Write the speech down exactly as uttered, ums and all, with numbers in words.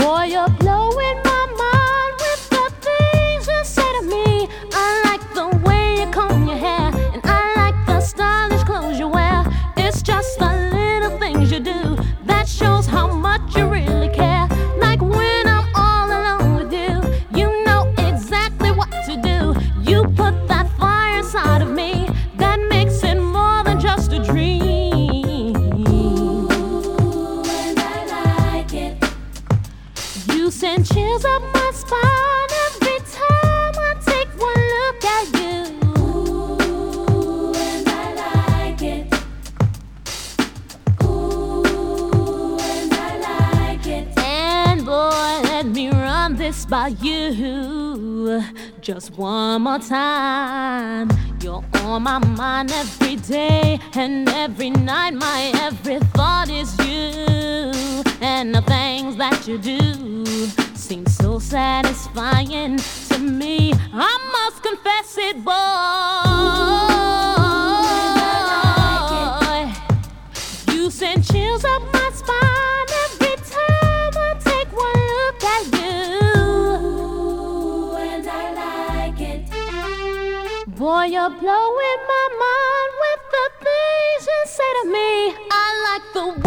Boy, you're blowing my mind with the things you say to me. I like the way you comb your hair, and I like the stylish clothes you wear. It's just the little things you do that shows how much you really care. Like when I'm all alone with you, you know exactly what to do. You put that fire inside of me that makes it more than just a dream. Ooh, and I like it. You send chills up my spine every time I take one look at you. Ooh, and I like it. Ooh, and I like it. And boy, let me run this by you just one more time. You're on my mind every day and every night. My every thought is you, and the things that you do seem so satisfying to me. I must confess it, boy. You send chills up my spine every time I take one look at you. Ooh, and I like it. Boy, you're blowing my mind with the things you say to me. I like the